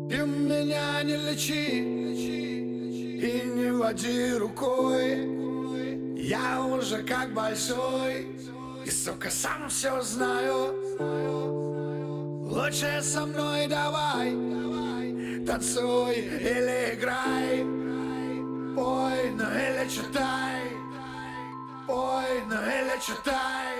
Ты меня не лечи и не води рукой. Я уже как большой и, сука, сам все знаю. Лучше со мной давай, танцуй или играй, пой, ну или читай, пой, ну или читай.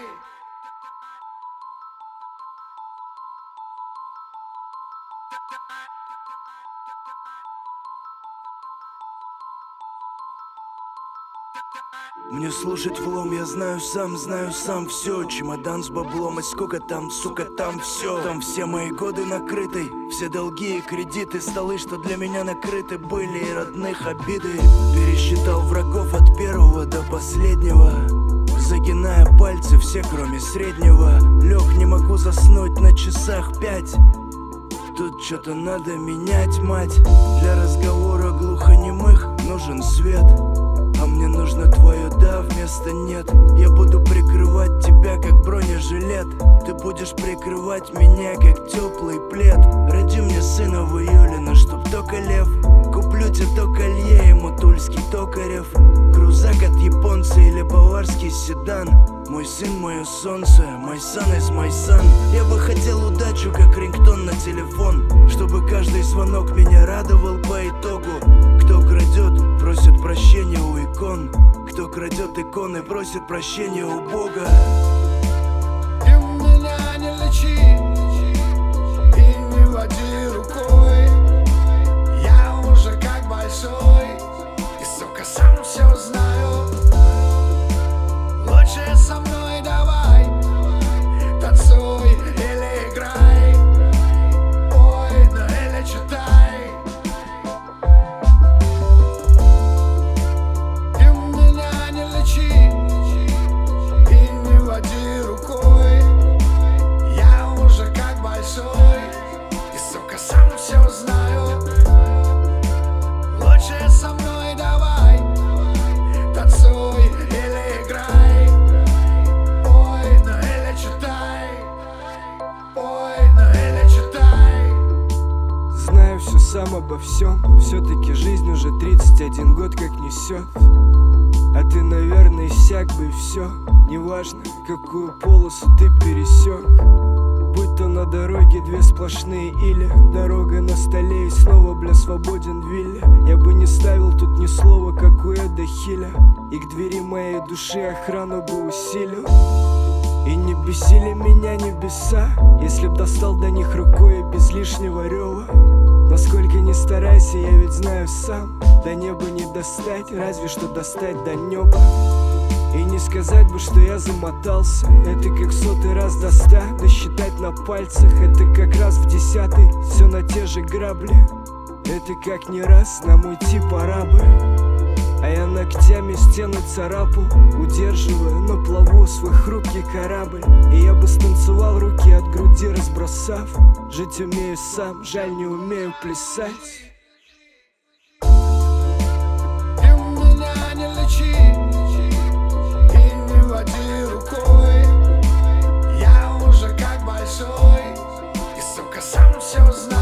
Мне слушать влом, я знаю сам все. Чемодан с баблом, и сколько там, сука, там все. Там все мои годы накрыты, все долги и кредиты. Столы, что для меня накрыты были, и родных обиды. Пересчитал врагов от первого до последнего, загиная пальцы все, кроме среднего. Лег, не могу заснуть, на часах 5. Тут что-то надо менять, мать. Для разговора глухонемых нужен свет, а мне нужно твое да вместо нет. Я буду прикрывать тебя, как бронежилет. Ты будешь прикрывать меня, как теплый плед. Роди мне сына в июле, но чтоб только лев. Куплю тебе то колье, ему тульский токарев. Крузак от японца или баварский седан. Мой сын, мое солнце, мой сан из мой сан. Я бы хотел удачу, как рингтон на телефон, чтобы каждый звонок меня радовал по итогу. Кто крадет, просит прощения у икон. Кто крадет иконы, просит прощения у Бога. Ты меня не лечи и не води рукой. Я уже как большой и, сука, сам все знаю. Лучше со мной давай, танцуй или играй, пой, ну или читай. Ты меня не лечи и не води рукой. Я уже как большой и, сука, сам все знаю. Лучше со мной давай, танцуй или играй, пой, ну или читай, пой, ну или читай. Знаю все сам обо всем, все-таки жизнь уже 31 год как несет. А ты, наверное, иссяк бы и все. Неважно, какую полосу ты пересек. Будь то на дороге две сплошные или дорога на столе и снова, бля, свободен в вилле. Я бы не ставил тут ни слова, как у Эда Хиля, и к двери моей души охрану бы усилил. И не бесили меня небеса, если б достал до них рукой и без лишнего рева. Насколько не старайся, я ведь знаю сам, до неба не достать, разве что достать до неба. И не сказать бы, что я замотался. Это как 100-й раз до 100 досчитать на пальцах. Это как раз в 10-й, все на те же грабли. Это как не раз нам уйти пора бы. А я ногтями стену царапал, удерживая на плаву свой хрупкий корабль. И я бы станцевал, руки от груди разбросав. Жить умею сам, жаль, не умею плясать. Ты меня не лечи и не води рукой. Я уже как большой и, сука, сам все знаю.